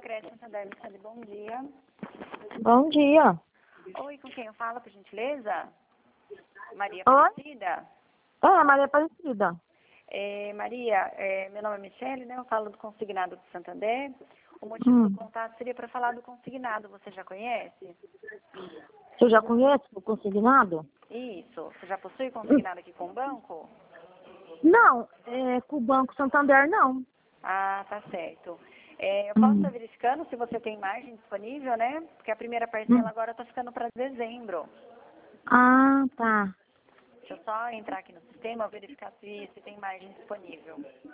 Crédito Santander, bom dia. Bom dia. Oi, com quem eu falo, por gentileza? Maria Oi? Aparecida? Maria Aparecida. Maria, meu nome é Michele, né? Eu falo do consignado do Santander. O motivo do contato seria para falar do consignado. Você já conhece? Você já conhece o consignado? Isso. Você já possui consignado aqui com o banco? Não, com o Banco Santander não. Ah, tá certo. Eu posso estar verificando se você tem margem disponível, né? Porque a primeira parcela agora está ficando para dezembro. Ah, tá. Deixa eu só entrar aqui no sistema, verificar se tem margem disponível.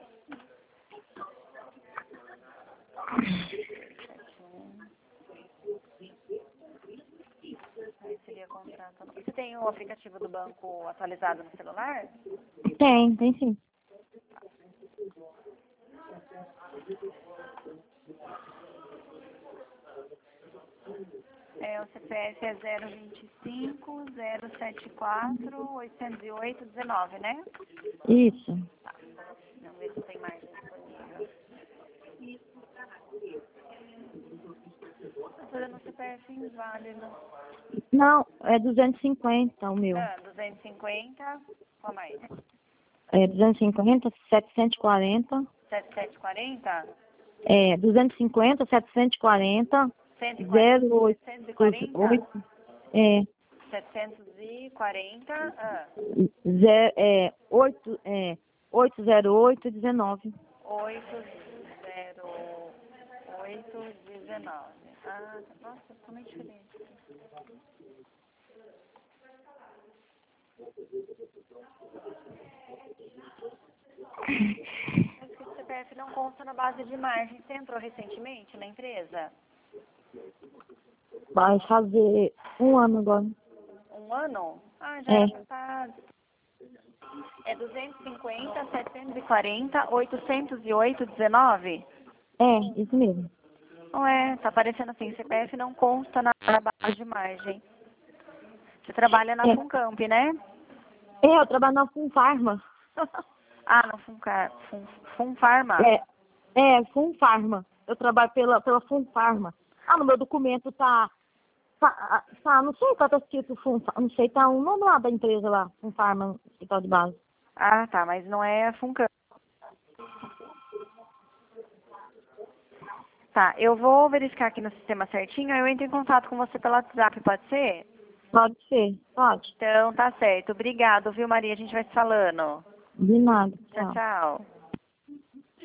Aí seria contrato. Você tem o aplicativo do banco atualizado no celular? Tem sim. O CPF é 025 074 808 19, né? Isso. Tá. Vamos ver se tem margem disponível. Estou fazendo o CPF inválido. Não, é 250 o meu. 250, qual mais? 250, 740. 7740? 250, 740, 140? 08, 740? 8, 740, 8, 808, 19. 80819. Ah, nossa, totalmente diferente. Mas que o CPF não consta na base de margem. Você entrou recentemente na empresa? Vai fazer um ano agora. Um ano? Ah, já está. É 250, 740, 808, 19? Isso mesmo. Não é, tá aparecendo assim, CPF não consta na base de margem. Você trabalha na Funcamp, né? Eu trabalho na Funfarma. Ah, no Funfarma? Funfarma. Eu trabalho pela Funfarma. Ah, no meu documento tá, não sei, tá escrito Funfarma, não sei, tá o nome lá da empresa lá, Funfarma, hospital de base. Ah, tá, mas não é a Funcamp. Tá, eu vou verificar aqui no sistema certinho, aí eu entro em contato com você pelo WhatsApp, pode ser? Pode ser, pode. Então, tá certo. Obrigado, viu, Maria? A gente vai se falando. De nada, Tchau, tchau. tchau.